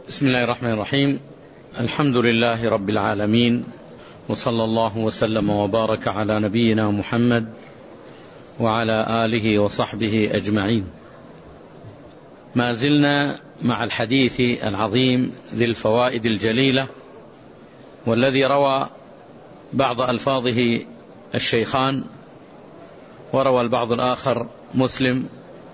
بسم الله الرحمن الرحيم. الحمد لله رب العالمين، وصلى الله وسلم وبارك على نبينا محمد وعلى آله وصحبه أجمعين. ما زلنا مع الحديث العظيم ذي الفوائد الجليلة، والذي روى بعض ألفاظه الشيخان، وروى البعض الآخر مسلم،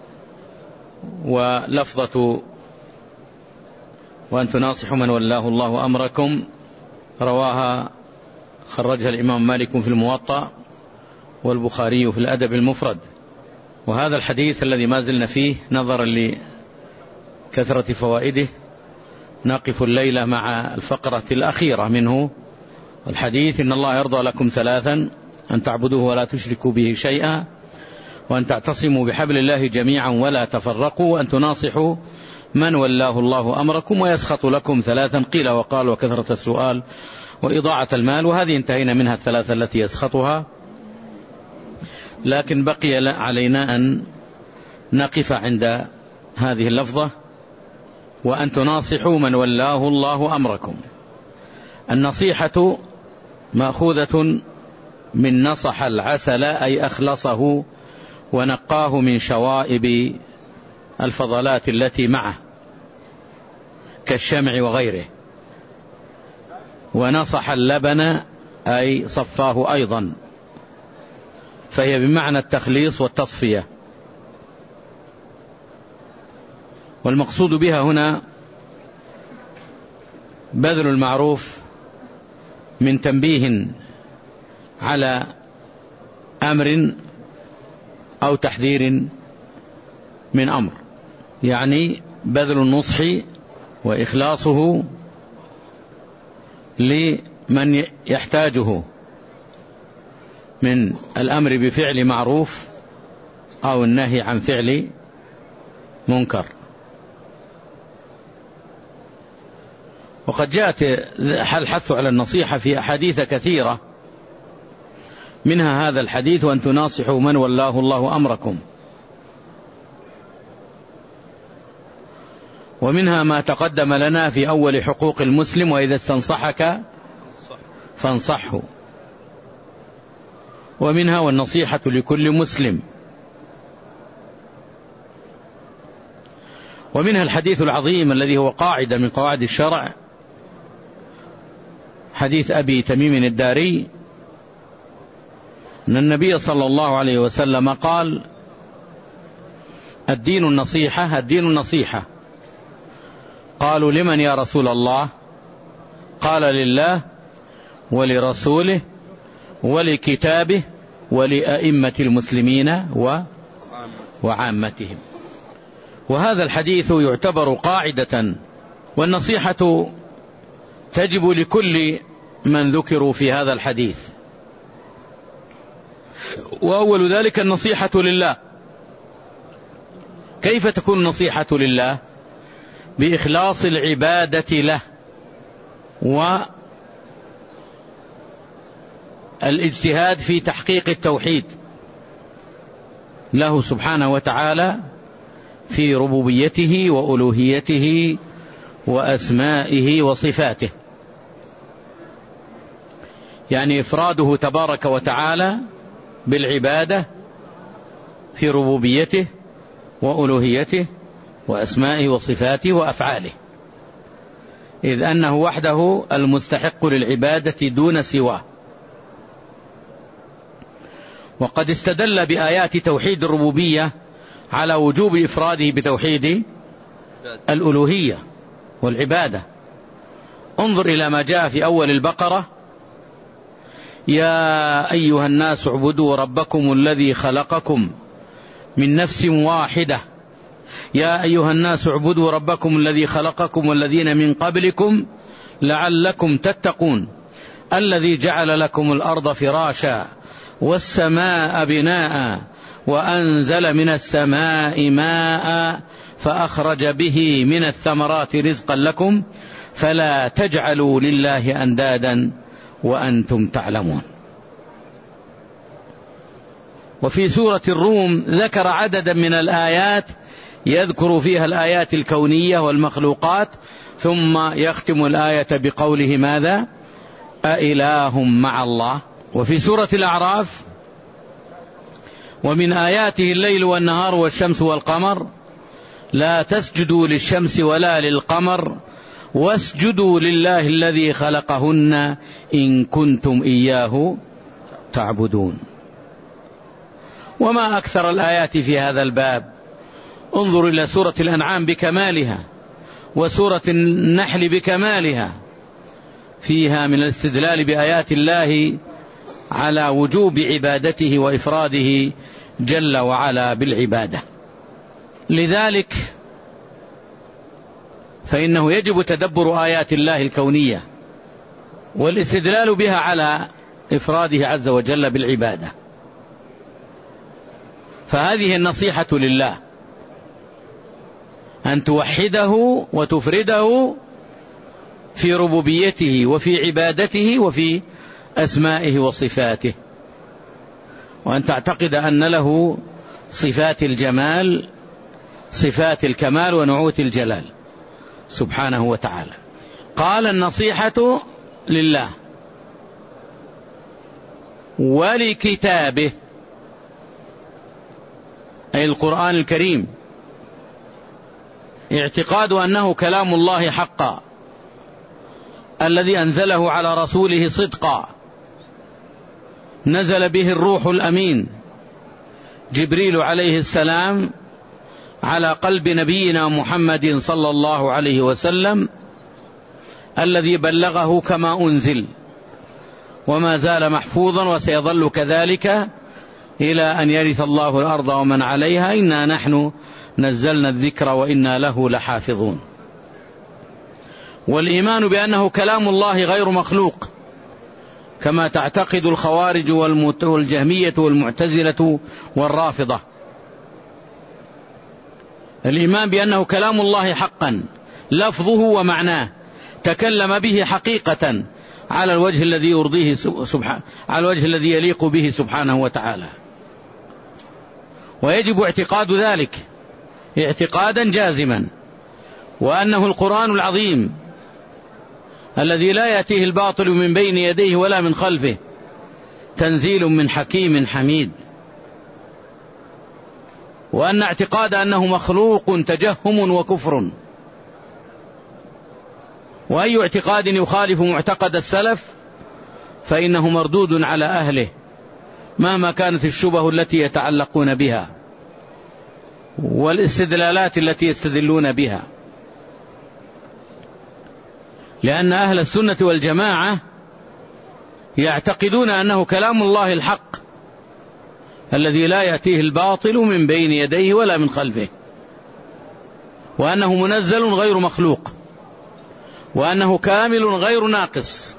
ولفظة وأن تناصحوا من ولاه الله أمركم رواها خرجها الإمام مالك في الموطأ والبخاري في الأدب المفرد. وهذا الحديث الذي ما زلنا فيه نظرا لكثرة فوائده نقف الليلة مع الفقرة الأخيرة منه. الحديث: إن الله يرضى لكم ثلاثا: أن تعبدوه ولا تشركوا به شيئا، وأن تعتصموا بحبل الله جميعا ولا تفرقوا، وأن تناصحوا من ولاه الله أمركم، ويسخط لكم ثلاثا: قيل وقال وكثرة السؤال وإضاعة المال. وهذه انتهينا منها الثلاثة التي يسخطها، لكن بقي علينا أن نقف عند هذه اللفظة: وأن تناصحوا من ولاه الله أمركم. النصيحة مأخوذة من نصح العسل، أي أخلصه ونقاه من شوائب الفضلات التي معه كالشمع وغيره. ونصح اللبن أي صفاه أيضا، فهي بمعنى التخليص والتصفية. والمقصود بها هنا بذل المعروف من تنبيه على أمر أو تحذير من أمر، يعني بذل النصح وإخلاصه لمن يحتاجه من الأمر بفعل معروف أو النهي عن فعل منكر. وقد جاءت الحث على النصيحة في أحاديث كثيرة، منها هذا الحديث: وأن تناصحوا من ولاه الله أمركم. ومنها ما تقدم لنا في أول حقوق المسلم: وإذا استنصحك فانصحه. ومنها: والنصيحة لكل مسلم. ومنها الحديث العظيم الذي هو قاعدة من قواعد الشرع، حديث أبي تميم الداري، أن النبي صلى الله عليه وسلم قال: الدين النصيحة، الدين النصيحة. قالوا: لمن يا رسول الله؟ قال: لله ولرسوله ولكتابه ولأئمة المسلمين وعامتهم. وهذا الحديث يعتبر قاعدة، والنصيحة تجب لكل من ذكروا في هذا الحديث. وأول ذلك النصيحة لله. كيف تكون النصيحة لله؟ بإخلاص العبادة له، والاجتهاد في تحقيق التوحيد له سبحانه وتعالى في ربوبيته وألوهيته وأسمائه وصفاته، يعني إفراده تبارك وتعالى بالعبادة في ربوبيته وألوهيته وأسمائه وصفاته وأفعاله، إذ أنه وحده المستحق للعبادة دون سواه. وقد استدل بآيات توحيد الربوبية على وجوب إفراده بتوحيد الألوهية والعبادة. انظر إلى ما جاء في أول البقرة: يا أيها الناس اعبدوا ربكم الذي خلقكم من نفس واحدة. يا أيها الناس اعبدوا ربكم الذي خلقكم والذين من قبلكم لعلكم تتقون، الذي جعل لكم الأرض فراشا والسماء بناء وأنزل من السماء ماء فأخرج به من الثمرات رزقا لكم فلا تجعلوا لله أندادا وأنتم تعلمون. وفي سورة الروم ذكر عددا من الآيات يذكر فيها الآيات الكونية والمخلوقات، ثم يختم الآية بقوله ماذا؟ أإله مع الله. وفي سورة الأعراف: ومن آياته الليل والنهار والشمس والقمر لا تسجدوا للشمس ولا للقمر واسجدوا لله الذي خلقهن إن كنتم إياه تعبدون. وما أكثر الآيات في هذا الباب. انظر إلى سورة الأنعام بكمالها وسورة النحل بكمالها، فيها من الاستدلال بآيات الله على وجوب عبادته وإفراده جل وعلا بالعبادة. لذلك فإنه يجب تدبر آيات الله الكونية والاستدلال بها على إفراده عز وجل بالعبادة. فهذه النصيحة لله، أن توحده وتفرده في ربوبيته وفي عبادته وفي أسمائه وصفاته، وأن تعتقد أن له صفات الجمال، صفات الكمال ونعوت الجلال سبحانه وتعالى. قال: النصيحة لله ولكتابه، أي القرآن الكريم، اعتقاد أنه كلام الله حقا الذي أنزله على رسوله صدقا، نزل به الروح الأمين جبريل عليه السلام على قلب نبينا محمد صلى الله عليه وسلم، الذي بلغه كما أنزل وما زال محفوظا وسيظل كذلك إلى أن يرث الله الأرض ومن عليها، إنا نحن نزلنا الذكر وإنا له لحافظون. والإيمان بأنه كلام الله غير مخلوق كما تعتقد الخوارج والجهمية والمعتزلة والرافضة. الإيمان بأنه كلام الله حقا، لفظه ومعناه، تكلم به حقيقة على الوجه الذي يرضيه سبحانه، على الوجه الذي يليق به سبحانه وتعالى. ويجب اعتقاد ذلك اعتقادا جازما، وأنه القرآن العظيم الذي لا يأتيه الباطل من بين يديه ولا من خلفه، تنزيل من حكيم حميد. وأن اعتقاد أنه مخلوق تجهم وكفر، وأي اعتقاد يخالف معتقد السلف فإنه مردود على أهله مهما كانت الشبه التي يتعلقون بها والاستدلالات التي يستدلون بها. لأن أهل السنة والجماعة يعتقدون أنه كلام الله الحق الذي لا يأتيه الباطل من بين يديه ولا من خلفه، وأنه منزل غير مخلوق، وأنه كامل غير ناقص،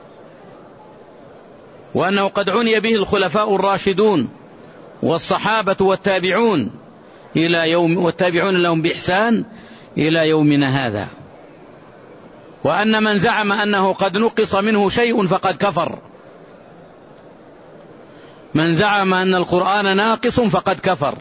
وأنه قد عني به الخلفاء الراشدون والصحابة والتابعون إلى يوم، والتابعون لهم بإحسان إلى يومنا هذا. وأن من زعم أنه قد نقص منه شيء فقد كفر، من زعم أن القرآن ناقص فقد كفر،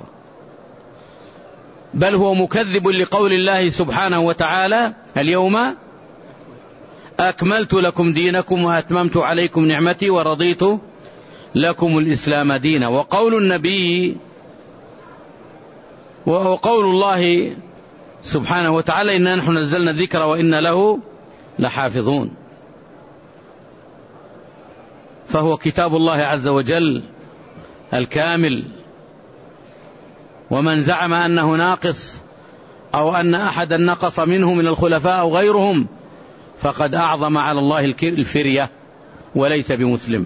بل هو مكذب لقول الله سبحانه وتعالى: اليوم أكملت لكم دينكم وأتممت عليكم نعمتي ورضيت لكم الإسلام دينا. وقول النبي وقول الله سبحانه وتعالى: إنا نحن نزلنا الذكر وإنا له لحافظون. فهو كتاب الله عز وجل الكامل. ومن زعم أنه ناقص أو أن أحدا نقص منه من الخلفاء أو غيرهم فقد أعظم على الله الفرية وليس بمسلم.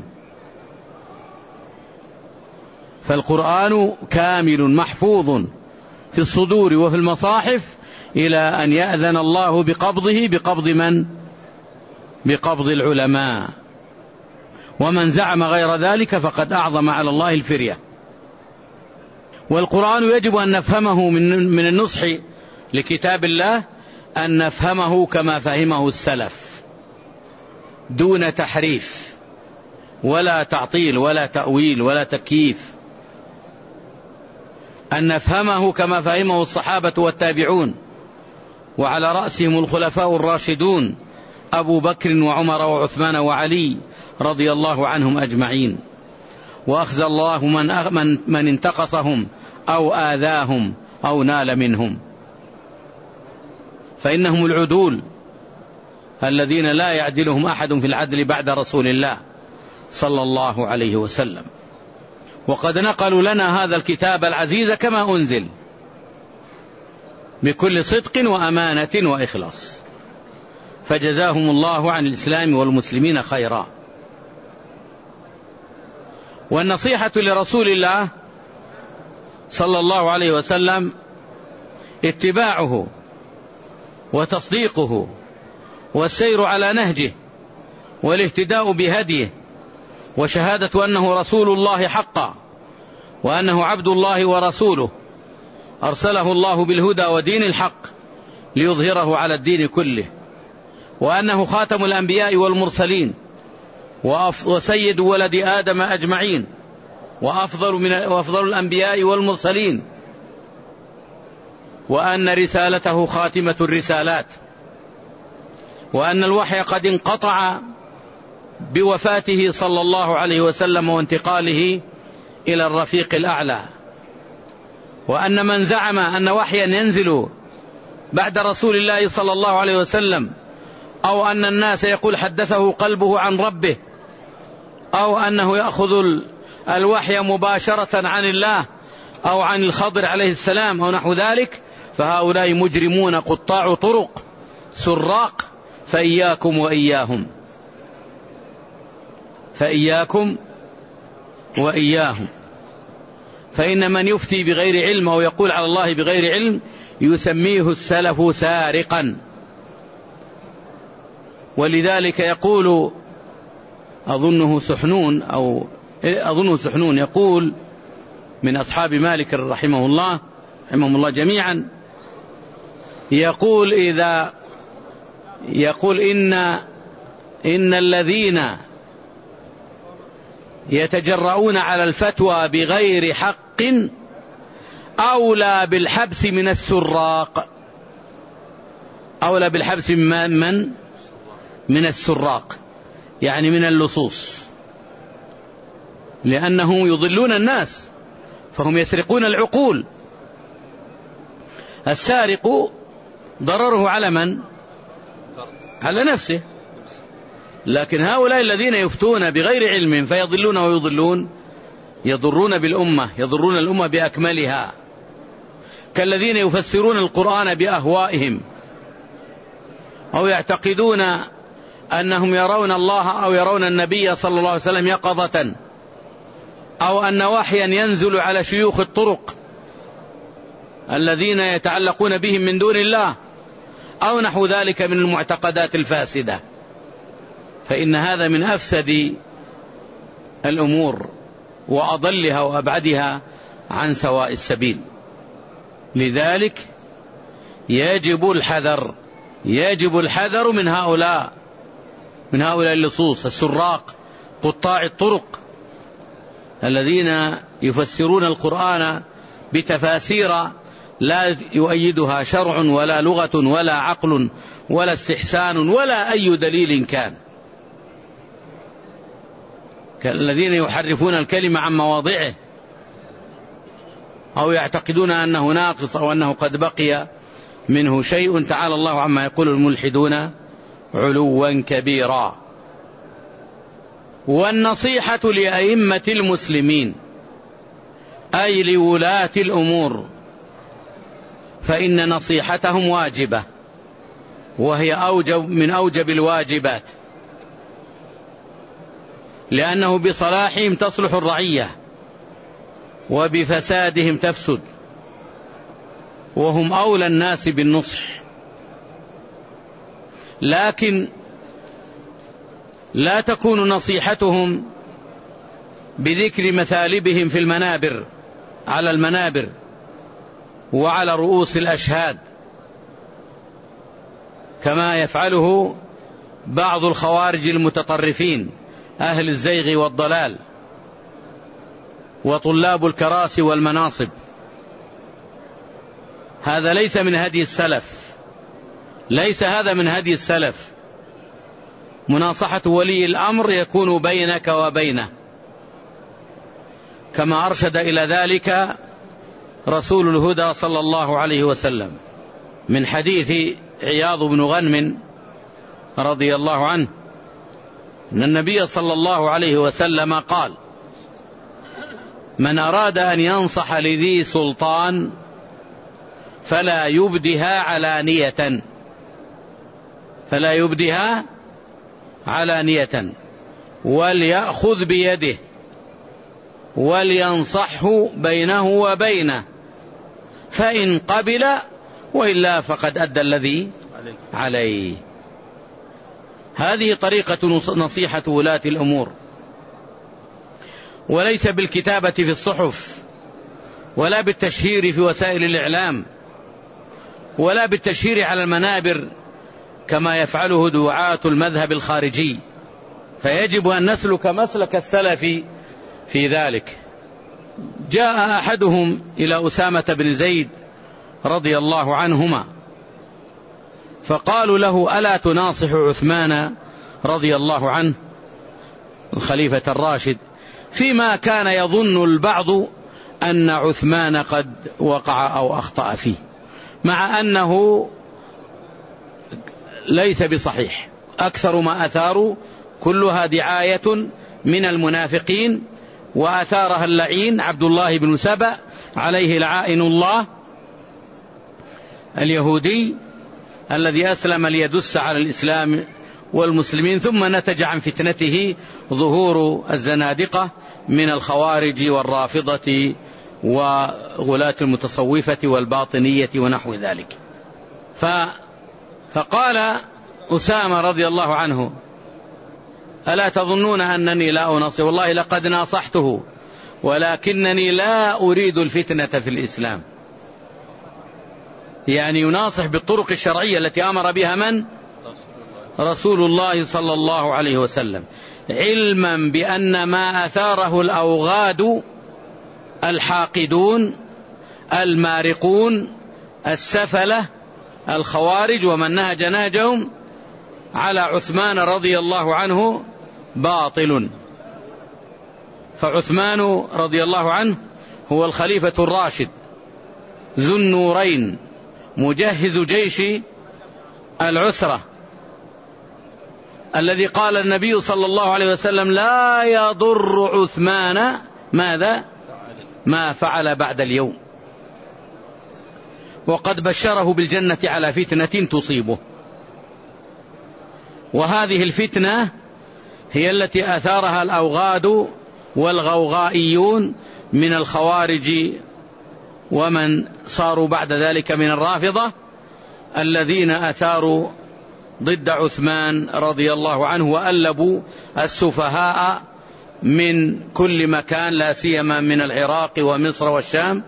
فالقرآن كامل محفوظ في الصدور وفي المصاحف إلى أن يأذن الله بقبضه. بقبض من؟ بقبض العلماء. ومن زعم غير ذلك فقد أعظم على الله الفرية. والقرآن يجب أن نفهمه من النصح لكتاب الله أن نفهمه كما فهمه السلف دون تحريف ولا تعطيل ولا تأويل ولا تكييف، أن نفهمه كما فهمه الصحابة والتابعون وعلى رأسهم الخلفاء الراشدون أبو بكر وعمر وعثمان وعلي رضي الله عنهم أجمعين. وأخزى الله من انتقصهم أو آذاهم أو نال منهم، فإنهم العدول الذين لا يعدلهم أحد في العدل بعد رسول الله صلى الله عليه وسلم. وقد نقلوا لنا هذا الكتاب العزيز كما أنزل بكل صدق وأمانة وإخلاص، فجزاهم الله عن الإسلام والمسلمين خيرا. والنصيحة لرسول الله صلى الله عليه وسلم اتباعه وتصديقه والسير على نهجه والاهتداء بهديه، وشهادة أنه رسول الله حقا، وأنه عبد الله ورسوله أرسله الله بالهدى ودين الحق ليظهره على الدين كله، وأنه خاتم الأنبياء والمرسلين وسيد ولد آدم أجمعين وأفضل الأنبياء والمرسلين، وأن رسالته خاتمة الرسالات، وأن الوحي قد انقطع بوفاته صلى الله عليه وسلم وانتقاله إلى الرفيق الأعلى، وأن من زعم أن وحيا ينزل بعد رسول الله صلى الله عليه وسلم، أو أن الناس يقول حدثه قلبه عن ربه، أو أنه يأخذ الوحي مباشرة عن الله أو عن الخضر عليه السلام أو نحو ذلك، فهؤلاء مجرمون قطاع طرق سراق، فإياكم وإياهم، فإياكم وإياهم. فإن من يفتي بغير علم أو يقول على الله بغير علم يسميه السلف سارقا. ولذلك يقول أظنه سحنون يقول من أصحاب مالك رحمه الله جميعا، يقول إن الذين يتجرؤون على الفتوى بغير حق أولى بالحبس من السراق، أولى بالحبس من السراق، يعني من اللصوص، لأنهم يضلون الناس فهم يسرقون العقول. السارق ضرره على من؟ على نفسه. لكن هؤلاء الذين يفتون بغير علم فيضلون ويضلون يضرون بالأمة، يضرون الأمة بأكملها، كالذين يفسرون القرآن بأهوائهم، أو يعتقدون أنهم يرون الله أو يرون النبي صلى الله عليه وسلم يقظة، أو أن وحيا ينزل على شيوخ الطرق الذين يتعلقون بهم من دون الله، أو نحو ذلك من المعتقدات الفاسدة، فإن هذا من أفسد الأمور وأضلها وأبعدها عن سواء السبيل. لذلك يجب الحذر من هؤلاء اللصوص السراق قطاع الطرق الذين يفسرون القرآن بتفاسير لا يؤيدها شرع ولا لغة ولا عقل ولا استحسان ولا أي دليل كان، كالذين يحرفون الكلمة عن مواضعه، أو يعتقدون أنه ناقص أو أنه قد بقي منه شيء. تعالى الله عما يقول الملحدون علوا كبيرا. والنصيحة لأئمة المسلمين أي لولاة الأمور، فإن نصيحتهم واجبة، وهي من أوجب الواجبات، لأنه بصلاحهم تصلح الرعية وبفسادهم تفسد، وهم أولى الناس بالنصح. لكن لا تكون نصيحتهم بذكر مثالبهم في المنابر، على المنابر وعلى رؤوس الأشهاد، كما يفعله بعض الخوارج المتطرفين أهل الزيغ والضلال وطلاب الكراسي والمناصب. هذا ليس من هدي السلف، ليس هذا من هدي السلف. مناصحة ولي الأمر يكون بينك وبينه، كما أرشد إلى ذلك رسول الهدى صلى الله عليه وسلم من حديث عياض بن غنم رضي الله عنه أن النبي صلى الله عليه وسلم قال: من أراد أن ينصح لذي سلطان فلا يبدها علانية وليأخذ بيده ولينصحه بينه وبينه، فإن قبل وإلا فقد أدى الذي عليه. هذه طريقة نصيحة ولاة الأمور، وليس بالكتابة في الصحف، ولا بالتشهير في وسائل الإعلام، ولا بالتشهير على المنابر كما يفعله دعاة المذهب الخارجي. فيجب أن نسلك مسلك السلف في ذلك. جاء أحدهم إلى أسامة بن زيد رضي الله عنهما فقالوا له: ألا تناصح عثمان رضي الله عنه الخليفة الراشد فيما كان يظن البعض أن عثمان قد وقع أو أخطأ فيه، مع أنه ليس بصحيح، أكثر ما أثاروا كلها دعاية من المنافقين، وأثارها اللعين عبد الله بن سبأ عليه لعائن الله اليهودي الذي أسلم ليدس على الإسلام والمسلمين، ثم نتج عن فتنته ظهور الزنادقة من الخوارج والرافضة وغلاة المتصوفة والباطنية ونحو ذلك. فقال أسامة رضي الله عنه: ألا تظنون أنني لا أناصح؟ والله لقد ناصحته ولكنني لا أريد الفتنة في الإسلام. يعني يناصح بالطرق الشرعية التي أمر بها من؟ رسول الله صلى الله عليه وسلم، علما بأن ما أثاره الأوغاد الحاقدون المارقون السفلة الخوارج ومن نهج نهجهم على عثمان رضي الله عنه باطل. فعثمان رضي الله عنه هو الخليفة الراشد ذو النورين مجهز جيش العسرة، الذي قال النبي صلى الله عليه وسلم: لا يضر عثمان ماذا؟ ما فعل بعد اليوم. وقد بشره بالجنة على فتنة تصيبه. وهذه الفتنة هي التي أثارها الأوغاد والغوغائيون من الخوارج ومن صاروا بعد ذلك من الرافضة، الذين أثاروا ضد عثمان رضي الله عنه وألبوا السفهاء من كل مكان، لا سيما من العراق ومصر والشام،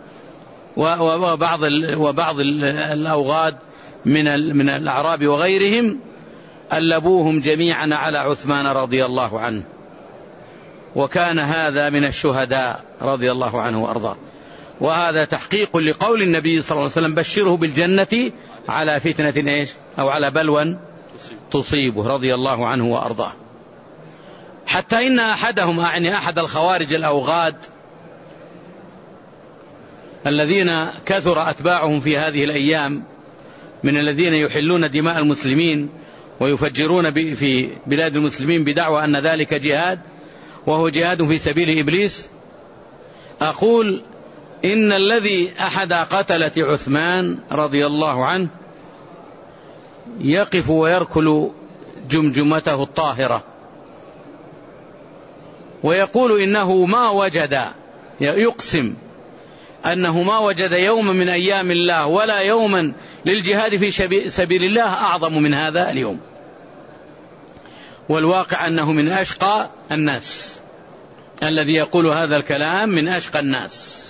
وبعض الأوغاد من الأعراب وغيرهم، ألبوهم جميعا على عثمان رضي الله عنه. وكان هذا من الشهداء رضي الله عنه وأرضاه. وهذا تحقيق لقول النبي صلى الله عليه وسلم: بشره بالجنة على فتنة إيش؟ أو على بلوى تصيبه، رضي الله عنه وأرضاه. حتى إن أحدهم، يعني أحد الخوارج الأوغاد الذين كثر أتباعهم في هذه الأيام، من الذين يحلون دماء المسلمين ويفجرون في بلاد المسلمين بدعوى أن ذلك جهاد، وهو جهاد في سبيل إبليس، أقول إن الذي أحد قتلة عثمان رضي الله عنه يقف ويركل جمجمته الطاهرة ويقول إنه ما وجد، يقسم أنه ما وجد يوما من أيام الله ولا يوما للجهاد في سبيل الله أعظم من هذا اليوم. والواقع أنه من أشقى الناس، الذي يقول هذا الكلام من أشقى الناس.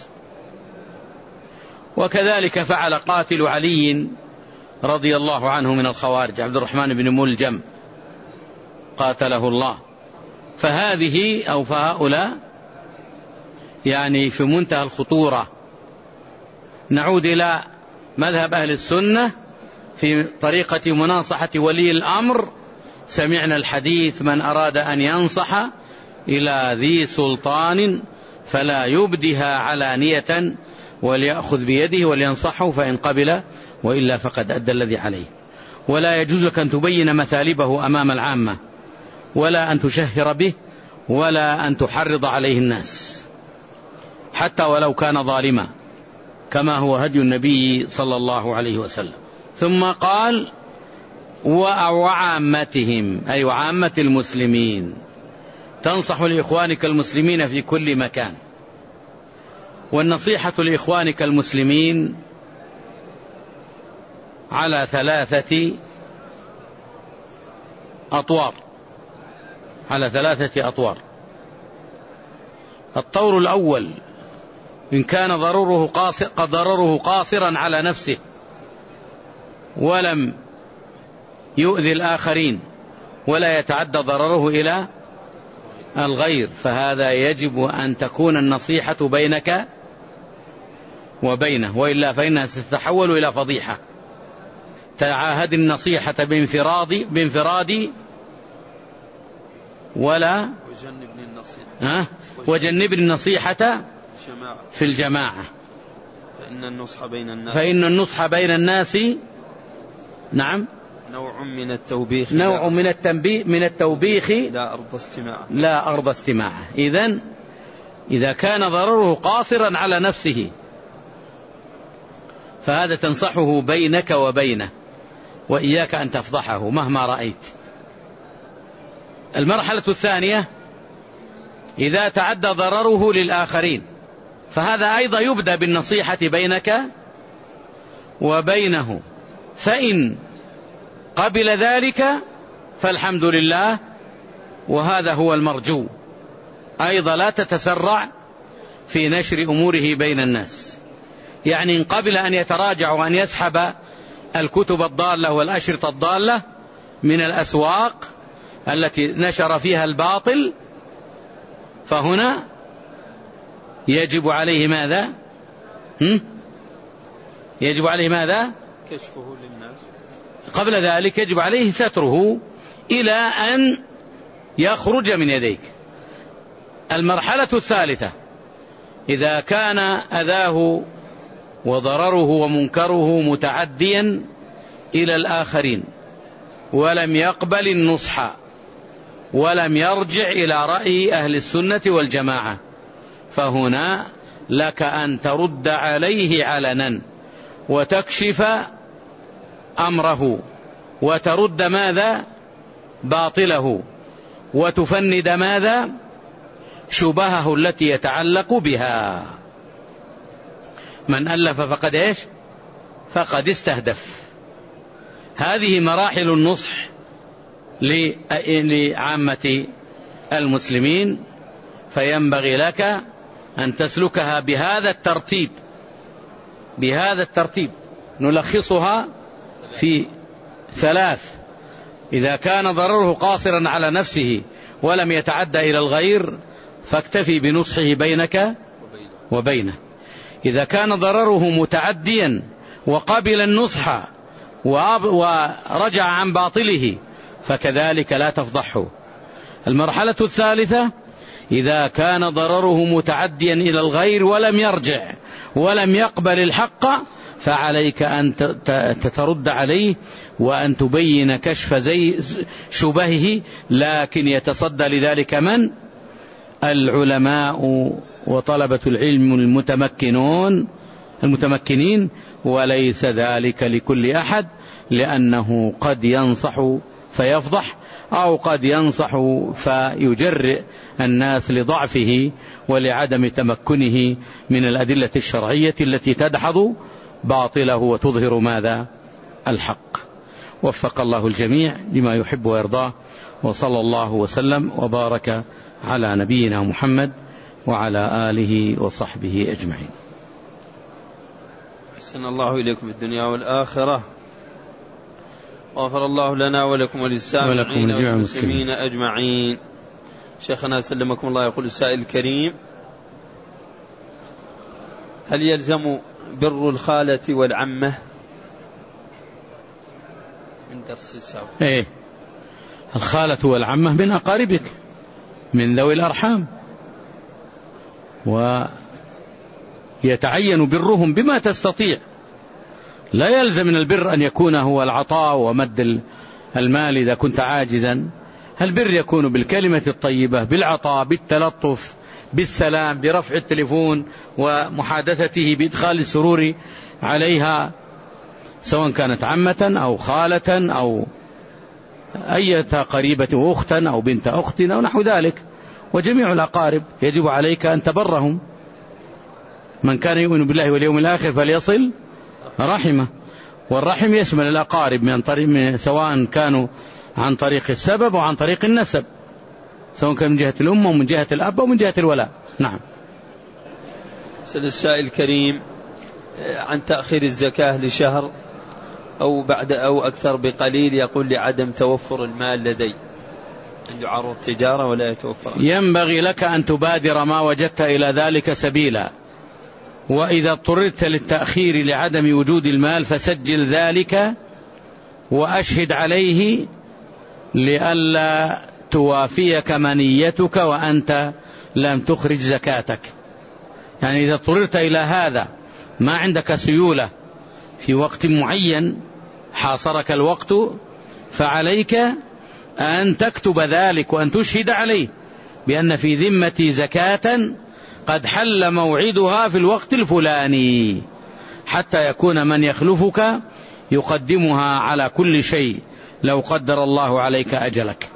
وكذلك فعل قاتل علي رضي الله عنه من الخوارج عبد الرحمن بن ملجم قاتله الله. فهذه أو فهؤلاء يعني في منتهى الخطورة. نعود إلى مذهب أهل السنة، في طريقة مناصحة ولي الأمر سمعنا الحديث: من أراد أن ينصح إلى ذي سلطان فلا يبدها علانية وليأخذ بيده ولينصحه، فإن قبل وإلا فقد أدى الذي عليه. ولا يجوز لك أن تبين مثالبه أمام العامة، ولا أن تشهر به، ولا أن تحرض عليه الناس حتى ولو كان ظالما، كما هو هدي النبي صلى الله عليه وسلم. ثم قال: وعامتهم، أي وعامة المسلمين، تنصح لإخوانك المسلمين في كل مكان. والنصيحة لإخوانك المسلمين على 3 أطوار، على 3 أطوار. الطور الأول: إن كان ضرره قاصرا على نفسه ولم يؤذي الآخرين ولا يتعدى ضرره إلى الغير، فهذا يجب أن تكون النصيحة بينك وبينه، وإلا فإنها ستتحول إلى فضيحة. تعاهد النصيحة بانفرادي ولا وجنبني النصيحة في الجماعة، فإن النصح بين الناس نعم نوع من التوبيخ، من التوبيخ لا أرض استماعه. إذا كان ضرره قاصرا على نفسه فهذا تنصحه بينك وبينه، وإياك أن تفضحه مهما رأيت. المرحلة الثانية: إذا تعدى ضرره للآخرين، فهذا أيضا يبدأ بالنصيحة بينك وبينه، فإن قبل ذلك فالحمد لله، وهذا هو المرجو. أيضا لا تتسرع في نشر أموره بين الناس، يعني إن قبل أن يتراجع وأن يسحب الكتب الضالة والأشرطة الضالة من الأسواق التي نشر فيها الباطل، فهنا يجب عليه ماذا؟ يجب عليه ماذا؟ كشفه للناس. قبل ذلك يجب عليه ستره إلى أن يخرج من يديك. المرحلة الثالثة: إذا كان أذاه وضرره ومنكره متعديا إلى الآخرين ولم يقبل النصح ولم يرجع إلى رأي أهل السنة والجماعة، فهنا لك أن ترد عليه علنا وتكشف أمره وترد ماذا؟ باطله، وتفند ماذا؟ شبهه التي يتعلق بها. من ألف فقد إيش؟ فقد استهدف. هذه مراحل النصح لعامة المسلمين، فينبغي لك أن تسلكها بهذا الترتيب. نلخصها في 3: إذا كان ضرره قاصرا على نفسه ولم يتعدى إلى الغير فاكتفي بنصحه بينك وبينه. إذا كان ضرره متعديا وقبل النصح ورجع عن باطله فكذلك لا تفضحه. المرحلة الثالثة: إذا كان ضرره متعديا إلى الغير ولم يرجع ولم يقبل الحق فعليك أن تترد عليه وأن تبين كشف شبهه، لكن يتصدى لذلك من؟ العلماء وطلبة العلم المتمكنين، وليس ذلك لكل أحد، لأنه قد ينصح فيفضح، أو قد ينصح فيجرئ الناس لضعفه ولعدم تمكنه من الأدلة الشرعية التي تدحض باطله وتظهر ماذا؟ الحق. وفق الله الجميع لما يحب ويرضاه، وصلى الله وسلم وبارك على نبينا محمد وعلى آله وصحبه أجمعين. أحسن الله إليكم في الدنيا والآخرة، وغفر الله لنا ولكم وللسامعين والمسلمين أجمعين. شيخنا سلمكم الله، يقول السائل الكريم: هل يلزم بر الخالة والعمة؟ درس السابق. إيه الخالة والعمة من أقاربك من ذوي الأرحام، ويتعين برهم بما تستطيع. لا يلزم من البر أن يكون هو العطاء ومد المال إذا كنت عاجزا. البر يكون بالكلمة الطيبة، بالعطاء، بالتلطف، بالسلام، برفع التليفون ومحادثته، بإدخال السرور عليها، سواء كانت عمة أو خالة أو أي قريبة، أختا أو بنت أخت أو نحو ذلك. وجميع الأقارب يجب عليك أن تبرهم. من كان يؤمن بالله واليوم الآخر فليصل رحمه. والرحم يشمل الأقارب من طريق، سواء كانوا عن طريق السبب وعن طريق النسب، سواء كان من جهة الأم ومن جهة الأب ومن جهة الولاء. نعم. سأل السائل الكريم عن تأخير الزكاة لشهر أو بعد أو أكثر بقليل، يقول لعدم توفر المال لدي، عنده عروض تجارة ولا يتوفر. ينبغي لك أن تبادر ما وجدت إلى ذلك سبيلا، وإذا اضطررت للتأخير لعدم وجود المال فسجل ذلك وأشهد عليه لئلا توافيك منيتك وأنت لم تخرج زكاتك. يعني إذا اضطررت إلى هذا، ما عندك سيولة في وقت معين حاصرك الوقت، فعليك أن تكتب ذلك وأن تشهد عليه بأن في ذمتي زكاة قد حل موعدها في الوقت الفلاني، حتى يكون من يخلفك يقدمها على كل شيء لو قدر الله عليك أجلك.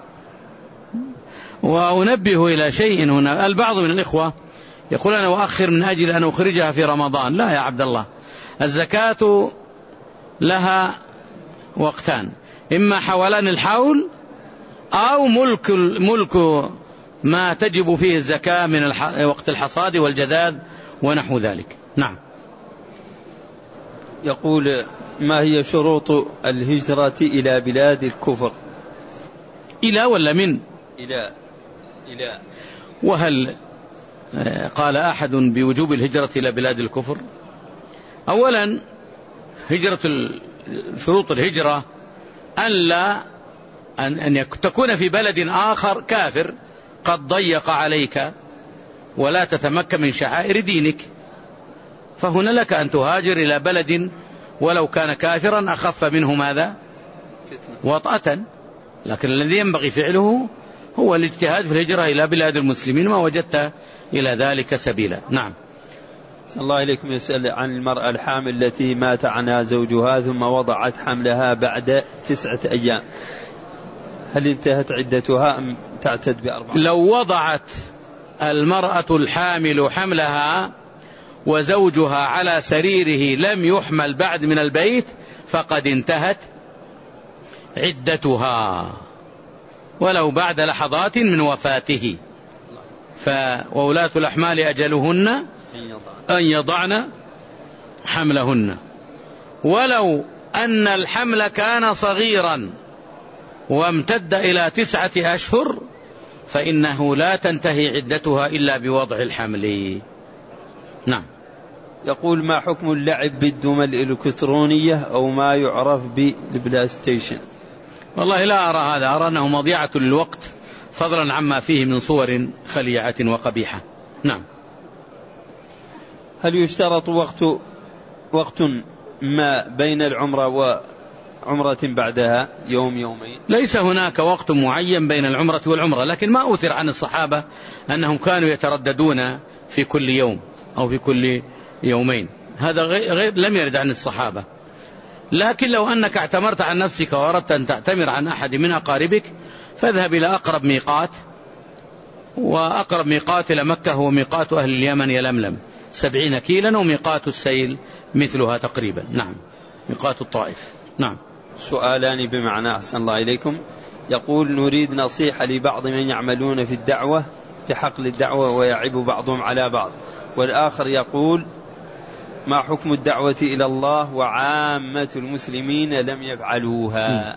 وأنبه إلى شيء هنا، البعض من الإخوة يقول أنا أؤخر من أجل أن أخرجها في رمضان. لا يا عبد الله، الزكاة لها وقتان، إما حولان الحول أو ملك ما تجب فيه الزكاة من وقت الحصاد والجذاذ ونحو ذلك. نعم. يقول ما هي شروط الهجرة إلى بلاد الكفر؟ إلى ولا من؟ إلى. وهل قال أحد بوجوب الهجرة إلى بلاد الكفر؟ أولا شروط الهجرة أن تكون في بلد آخر كافر قد ضيق عليك ولا تتمكن من شعائر دينك، فهنا لك أن تهاجر إلى بلد ولو كان كافرا أخف منه ماذا؟ وطأة. لكن الذي ينبغي فعله هو الاجتهاد في الهجرة إلى بلاد المسلمين ما وجدت إلى ذلك سبيلا. نعم. صلى الله عليكم. يسأل عن المرأة الحامل التي مات عنها زوجها ثم وضعت حملها بعد 9 أيام، هل انتهت عدتها أم تعتد ب4؟ لو وضعت المرأة الحامل حملها وزوجها على سريره لم يحمل بعد من البيت فقد انتهت عدتها ولو بعد لحظات من وفاته. وولاة الأحمال أجلهن أن يضعن حملهن. ولو أن الحمل كان صغيرا وامتد إلى 9 أشهر فإنه لا تنتهي عدتها إلا بوضع الحمل. نعم. يقول ما حكم اللعب بالدمى الإلكترونية أو ما يعرف بالبلاي ستيشن؟ والله لا أرى هذا، أرى أنه مضيعة للوقت فضلا عما فيه من صور خليعة وقبيحة. نعم. هل يشترط وقت ما بين العمرة وعمرة بعدها يوم يومين؟ ليس هناك وقت معين بين العمرة والعمرة، لكن ما أثر عن الصحابة أنهم كانوا يترددون في كل يوم أو في كل يومين، هذا غير لم يرد عن الصحابة. لكن لو أنك اعتمرت عن نفسك وأردت أن تعتمر عن أحد من أقاربك فاذهب إلى أقرب ميقات، وأقرب ميقات إلى مكة هو ميقات أهل اليمن يلملم 70 كيلا، وميقات السيل مثلها تقريبا. نعم. ميقات الطائف. نعم. سؤالان بمعنى أحسن الله إليكم. يقول نريد نصيحة لبعض من يعملون في الدعوة في حقل الدعوة ويعيب بعضهم على بعض، والآخر يقول ما حكم الدعوة إلى الله وعامة المسلمين لم يفعلوها؟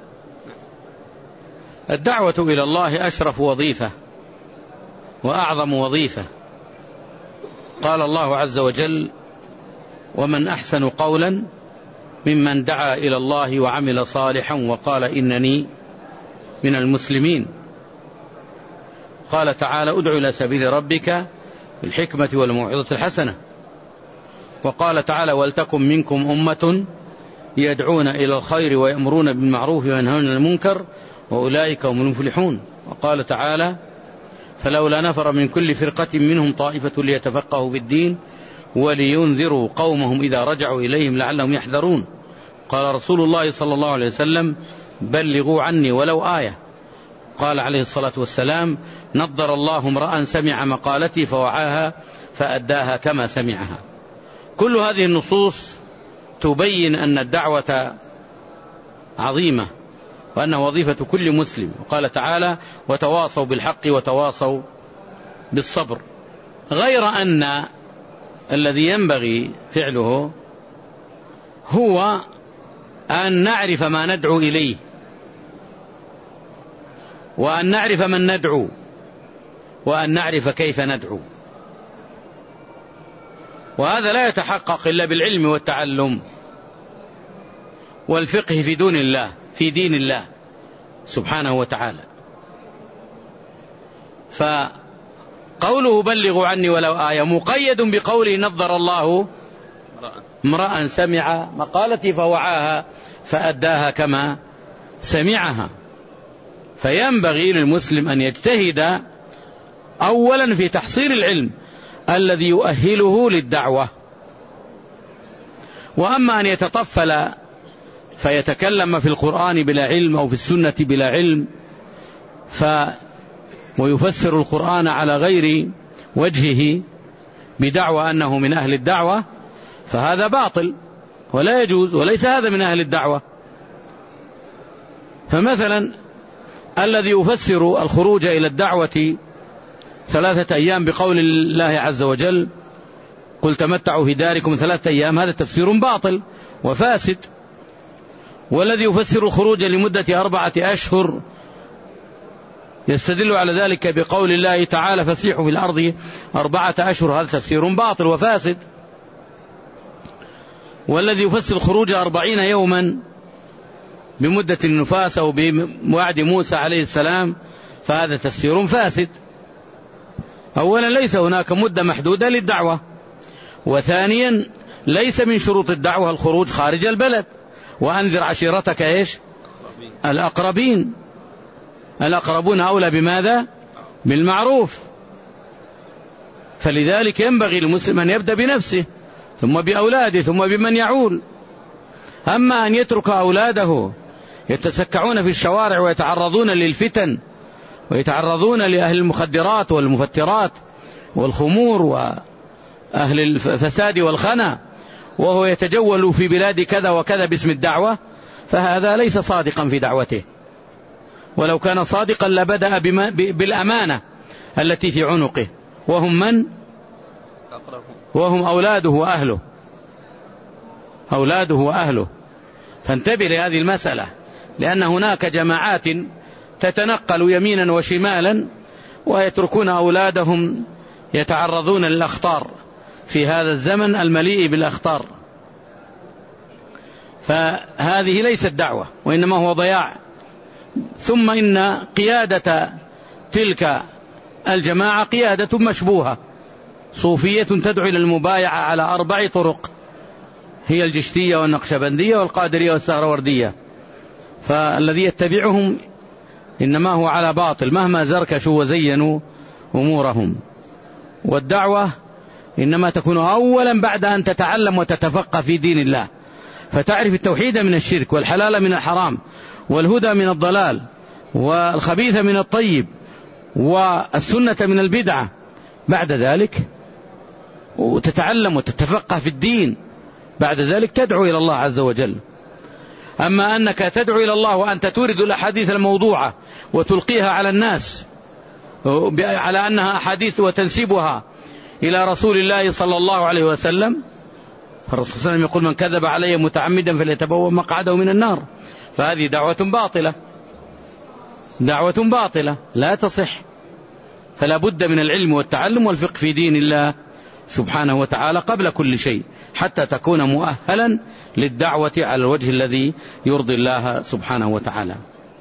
الدعوة إلى الله أشرف وظيفة وأعظم وظيفة. قال الله عز وجل ومن أحسن قولا ممن دعا إلى الله وعمل صالحا وقال إنني من المسلمين. قال تعالى ادع إلى سبيل ربك بالحكمة والموعظة الحسنة. وقال تعالى ولتكن منكم أمة يدعون إلى الخير ويأمرون بالمعروف وينهون عن المنكر وأولئك هم المفلحون. وقال تعالى فلولا نفر من كل فرقة منهم طائفة ليتفقهوا في الدين ولينذروا قومهم إذا رجعوا إليهم لعلهم يحذرون. قال رسول الله صلى الله عليه وسلم بلغوا عني ولو آية. قال عليه الصلاة والسلام نضر الله امرأ سمع مقالتي فوعاها فأداها كما سمعها. كل هذه النصوص تبين أن الدعوة عظيمة وأنها وظيفة كل مسلم. وقال تعالى وتواصوا بالحق وتواصوا بالصبر. غير أن الذي ينبغي فعله هو أن نعرف ما ندعو إليه وأن نعرف من ندعو وأن نعرف كيف ندعو. وهذا لا يتحقق إلا بالعلم والتعلم والفقه في دين الله سبحانه وتعالى. فقوله بلغوا عني ولو آية مقيد بقوله نضر الله امرأ سمع مقالتي فوعاها فأداها كما سمعها. فينبغي للمسلم أن يجتهد أولا في تحصيل العلم الذي يؤهله للدعوة. وأما أن يتطفل فيتكلم في القرآن بلا علم أو في السنة بلا علم ويفسر القرآن على غير وجهه بدعوى أنه من أهل الدعوة فهذا باطل ولا يجوز وليس هذا من أهل الدعوة. فمثلا الذي يفسر الخروج إلى الدعوة 3 أيام بقول الله عز وجل قل تمتعوا في داركم 3 أيام هذا تفسير باطل وفاسد. والذي يفسر الخروج لمدة 4 أشهر يستدل على ذلك بقول الله تعالى فسيحوا في الأرض 4 أشهر هذا تفسير باطل وفاسد. والذي يفسر الخروج 40 يوما بمدة النفاس أو بوعد موسى عليه السلام فهذا تفسير فاسد. أولا ليس هناك مدة محدودة للدعوة. وثانيا ليس من شروط الدعوة الخروج خارج البلد. وأنذر عشيرتك إيش؟ الأقربين. الأقربون أولى بماذا؟ بالمعروف. فلذلك ينبغي للمسلم أن يبدأ بنفسه ثم بأولاده ثم بمن يعول. أما أن يترك أولاده يتسكعون في الشوارع ويتعرضون للفتن ويتعرضون لأهل المخدرات والمفترات والخمور وأهل الفساد والخنا وهو يتجول في بلاد كذا وكذا باسم الدعوة فهذا ليس صادقا في دعوته. ولو كان صادقا لبدأ بالأمانة التي في عنقه وهم من؟ وهم أولاده وأهله. فانتبه لهذه المسألة لأن هناك جماعات تتنقل يمينا وشمالا ويتركون أولادهم يتعرضون للأخطار في هذا الزمن المليء بالأخطار. فهذه ليست دعوة وإنما هو ضياع. ثم إن قيادة تلك الجماعة قيادة مشبوهة صوفية تدعو إلى المبايعة على 4 طرق هي الجشتية والنقشبندية والقادرية والسهروردية. فالذي يتبعهم إنما هو على باطل مهما زركشوا وزينوا أمورهم. والدعوة إنما تكون أولا بعد أن تتعلم وتتفقه في دين الله فتعرف التوحيد من الشرك والحلال من الحرام والهدى من الضلال والخبيث من الطيب والسنة من البدعة. بعد ذلك وتتعلم وتتفقه في الدين بعد ذلك تدعو إلى الله عز وجل. أما أنك تدعو إلى الله وأنت تورد الأحاديث الموضوعة وتلقيها على الناس على أنها أحاديث وتنسبها إلى رسول الله صلى الله عليه وسلم فالرسول صلى الله عليه وسلم يقول من كذب علي متعمدا فليتبوأ مقعده من النار. فهذه دعوة باطلة لا تصح. فلا بد من العلم والتعلم والفقه في دين الله سبحانه وتعالى قبل كل شيء حتى تكون مؤهلا للدعوة على الوجه الذي يرضي الله سبحانه وتعالى.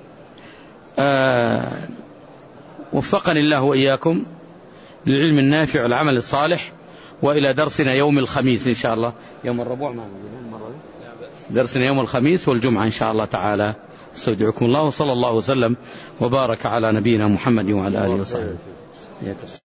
وفقني الله وإياكم للعلم النافع والعمل الصالح، وإلى درسنا يوم الخميس إن شاء الله. يوم الربوع ما درسنا يوم الخميس والجمعة إن شاء الله تعالى. استودعكم الله، وصلى الله وسلم وبارك على نبينا محمد وعلى آله وصحبه.